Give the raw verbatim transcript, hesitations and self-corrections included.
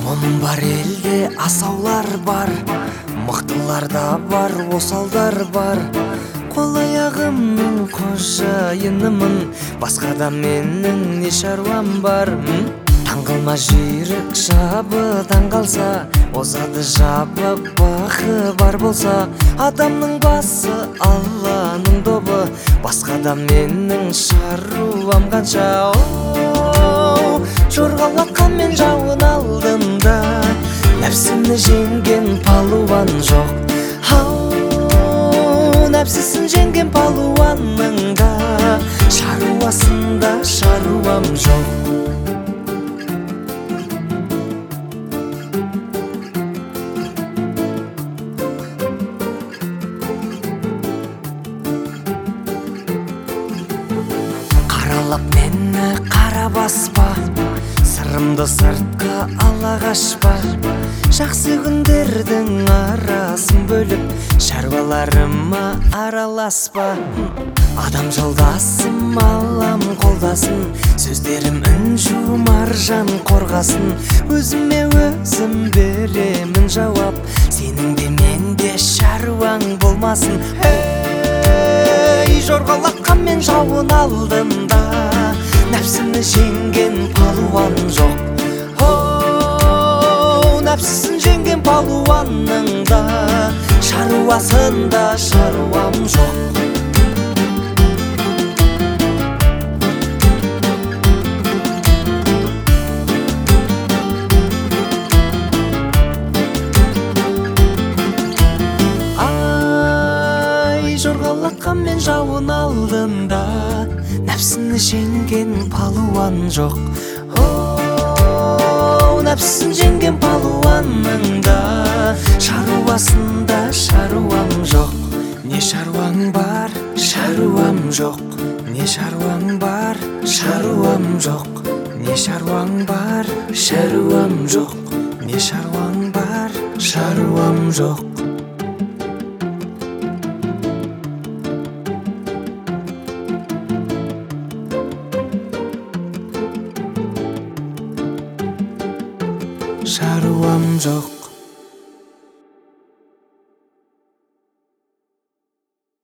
Оның бар елде асаулар бар, мықтылар да бар, осалдар бар. Қол аяғымның қожайынымын, басқада менің не шаруам бар? Таңғалма жүйрік жабы таңғалса, озады жабы бақы бар болса. Адамның басы Алланың добы, басқада менің шаруам қанша. Оу, жорғалатқан мен жауын алдында, нәпсімді жеңген палуан жоқ. Ау, нәпсісін жеңген палуанның да шаруасында шаруам жоқ. Қаралап мені қара баспа, сырымды сыртқа ала қашпа. Жақсы күндердің арасын бөліп, шаруаларыма араласпа. Адам жолдасым, алам қолдасын, сөздерім үнжу маржан қорғасын. Өзіме өзім беремін жауап, сенің де менде шаруаң болмасын. Ей, жорғалатқан мен жауын алдында, нәпсіні жеңген палуан жоқ. Оу, нәпсісін жеңген палуанның да шаруасында шаруам жоқ. Жорғалатқан мен жауын алдында, нәпсіні жеңген палуан жоқ. Оу, нәпсісін жеңген палуанның да шаруасында шаруам жоқ. Не шаруаң бар, шаруам жоқ. Не шаруаң бар, шаруам жоқ. Не шаруаң бар, шаруам жоқ. Не шаруаң бар, шаруам жоқ. Шаруам жоқ.